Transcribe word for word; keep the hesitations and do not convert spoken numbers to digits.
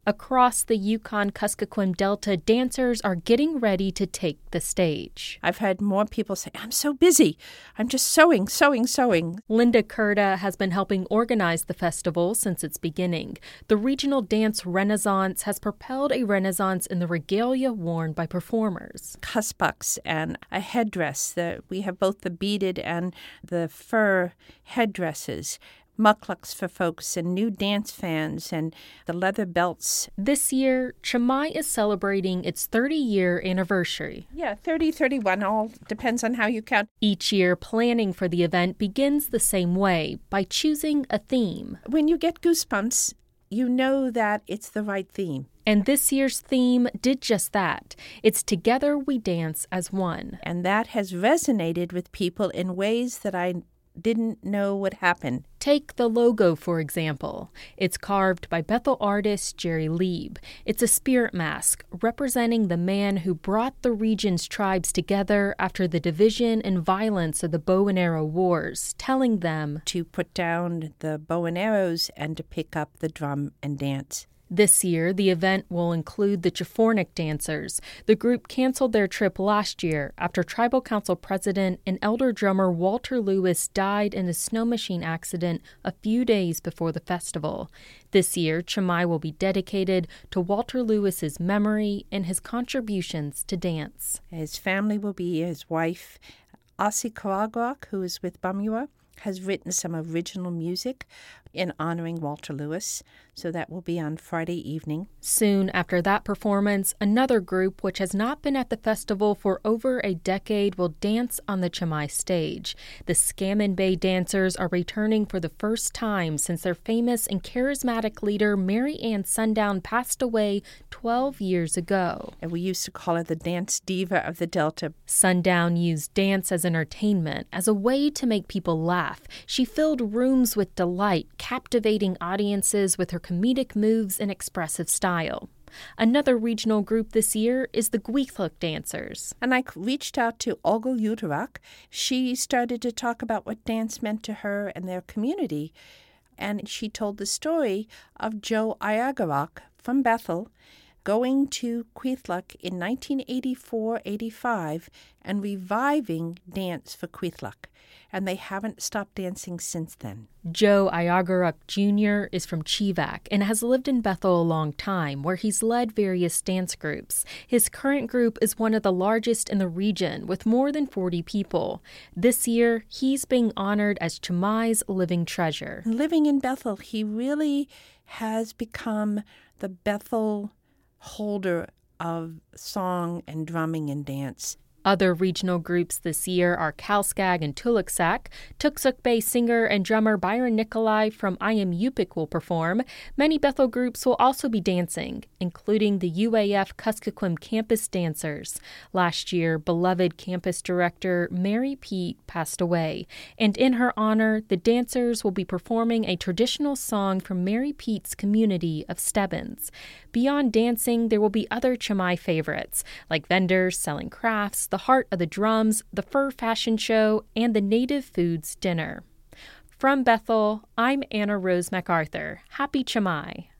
Across the Yukon-Kuskokwim Delta, dancers are getting ready to take the stage. I've had more people say, I'm so busy. I'm just sewing, sewing, sewing. Linda Kurta has been helping organize the festival since its beginning. The regional dance renaissance has propelled a renaissance in the regalia worn by performers. Kuspuks and a headdress. The, we have both the beaded and the fur headdresses. Mukluks for folks and new dance fans and the leather belts. This year, Chamai is celebrating its thirty-year anniversary. Yeah, thirty, thirty-one, all depends on how you count. Each year, planning for the event begins the same way, by choosing a theme. When you get goosebumps, you know that it's the right theme. And this year's theme did just that. It's Together We Dance as One. And that has resonated with people in ways that I didn't know would happen. Take the logo, for example. It's carved by Bethel artist Jerry Lieb. It's a spirit mask representing the man who brought the region's tribes together after the division and violence of the bow and arrow wars, telling them to put down the bow and arrows and to pick up the drum and dance. This year, the event will include the Chafornik Dancers. The group canceled their trip last year after Tribal Council President and elder drummer Walter Lewis died in a snow machine accident a few days before the festival. This year, Chamai will be dedicated to Walter Lewis's memory and his contributions to dance. His family will be his wife, Asi Karagwak, who is with Bumua, has written some original music in honoring Walter Lewis, so that will be on Friday evening. Soon after that performance, another group which has not been at the festival for over a decade will dance on the Chamai stage. The Scammon Bay Dancers are returning for the first time since their famous and charismatic leader Mary Ann Sundown passed away twelve years ago. And we used to call her the dance diva of the Delta. Sundown used dance as entertainment, as a way to make people laugh. She filled rooms with delight, captivating audiences with her comedic moves and expressive style. Another regional group this year is the Gweethluk Dancers. And I reached out to Ogul Uterak. She started to talk about what dance meant to her and their community. And she told the story of Joe Iagarak from Bethel going to Gweethluk in nineteen eighty-four eighty-five and reviving dance for Gweethluk. And they haven't stopped dancing since then. Joe Iagarak Junior is from Chivak and has lived in Bethel a long time, where he's led various dance groups. His current group is one of the largest in the region, with more than forty people. This year, he's being honored as Chamai's living treasure. Living in Bethel, he really has become the Bethel holder of song and drumming and dance. Other regional groups this year are Kalskag and Tuluksak. Tuksuk Bay singer and drummer Byron Nikolai from I Am Yupik will perform. Many Bethel groups will also be dancing, including the U A F Kuskokwim Campus Dancers. Last year, beloved campus director Mary Pete passed away, and in her honor, the dancers will be performing a traditional song from Mary Pete's community of Stebbins. Beyond dancing, there will be other Chamai favorites, like vendors selling crafts, the heart of the drums, the fur fashion show, and the native foods dinner. From Bethel, I'm Anna Rose MacArthur. Happy Chamai.